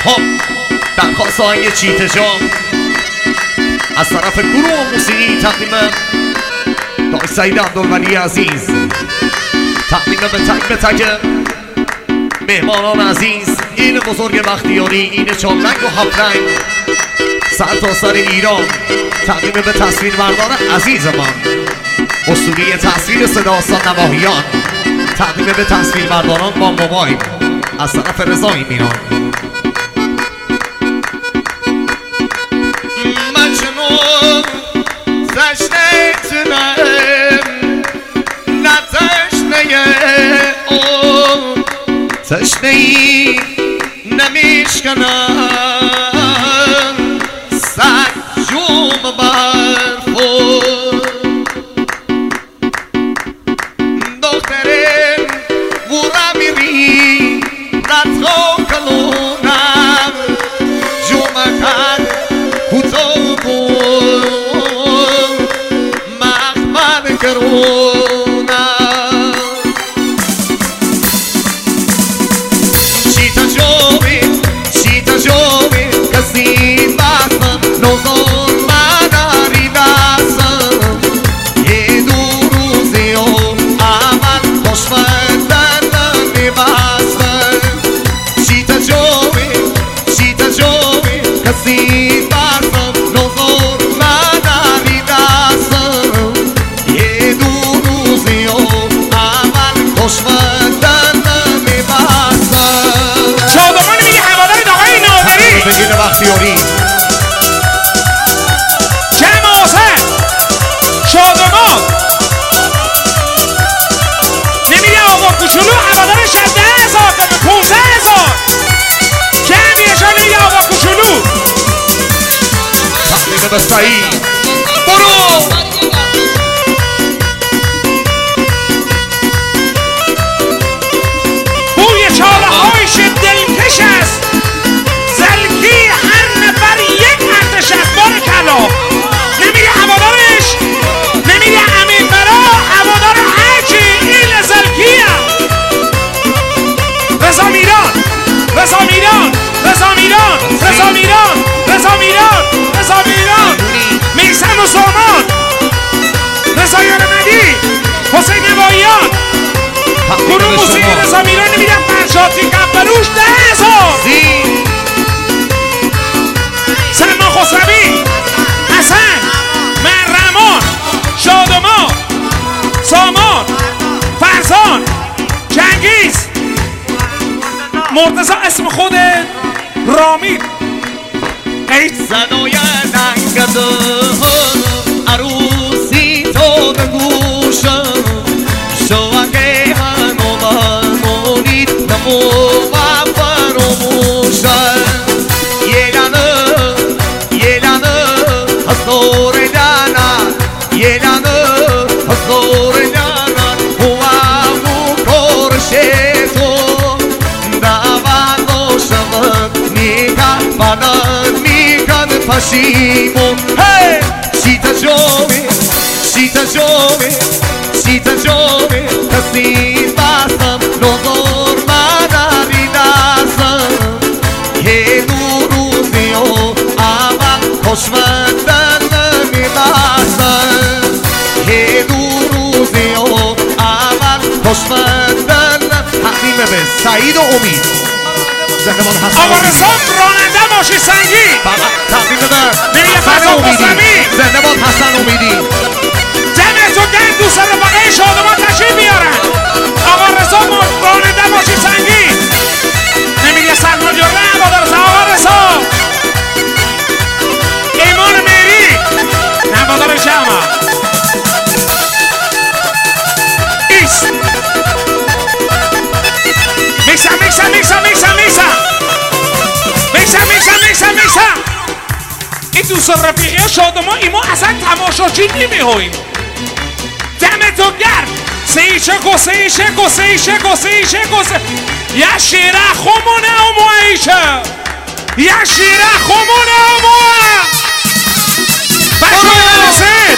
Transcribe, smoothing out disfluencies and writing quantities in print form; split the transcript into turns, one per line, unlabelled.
خب درخواست های چیته جان از طرف گروه موسیقی تقدیم دای سعید عبدالولی عزیز، تقدیم به تک مهمانان عزیز، این بزرگ بختیاری، این چون رنگ و هفت رنگ سر تا سر ایران، تقدیم به تصویربردار عزیز من اسطوره تصویر صدا استاد نواحیان، تقدیم به تصویربرداران با موبایل از طرف رضای میران. مجنون تشنه تنم نه تشنه اون تشنه ای نمیشکنم سگ جوم برفور دختره ورا میری رتخو کلونم جومکن کتو بود مخمر کرونم چیتا جوی کسی باسم نوزون مداری دستم یه دو روزی و اول خوشمندن نمیبستم چیتا جوی کسی باسم نوزون مداری دستم یه دو روزی و اول خوشمندن نمیبستم.
شادمان میگه هوادار آقای ناظری
بگین بختیاری
جمع حسین شادمان نمیگه آقا کوچولو هوادارش 10,000 تا 15,000 کمیه جا نمیگه آقا کوچولو
تقدیم به سعید برو
بوی چاله هایش دلکش است زلکی هر نفر یک ارتش است بارکلا نمیگه هوادارش نمیگه امین برا هوادار هرچی این زلکی است رضا میران رضا میران رضا میران رضا میران رضا میران رضا میران میسم و سامان رضا یارمدی حسین نواییان گروه موسیقی رضا میران نمیدن فرشاتی کبروش 10,000 سلمان خسروی حسن محرمان شادمان سامان فرزان چنگیز مرتضی اسم خود رامید ای
صدای ننگده عروسی تو به گوشم شوکه هنو برمونید نمو و فراموشم یه لنه هزار لنه یه لنه هزار لنه هوا کارشه تو دعوت داشتم میکن بدن میکن پشیمون چیتا جوی کسی بستم نظر مداری دستم یه دو روزی و اول خوشمندن نمیبستم یه دو روزی و اول خوشمندن تقدیم به سعید و امید زندمان حسن
آقا رسام راننده ماشین سنگی
تقدیم به
نمیگه
حسن
فرزان
امیدی
خسروی
زندمان حسن امیدی
جمعتو گرد دوست رفقه شادمان تشریف بیارن آقا رسام راننده ماشین سنگی نمیگه سلمان جرده هوادار آقا رسام ایمان میری هوادار جمع ایست میکسم این دوست رفیقی ها شادمان ایما اصلا تماشاچی نمیهاییم دمتو گرد سیشه یا شیره خمونه امو ایشه یا شیره خمونه امو بچه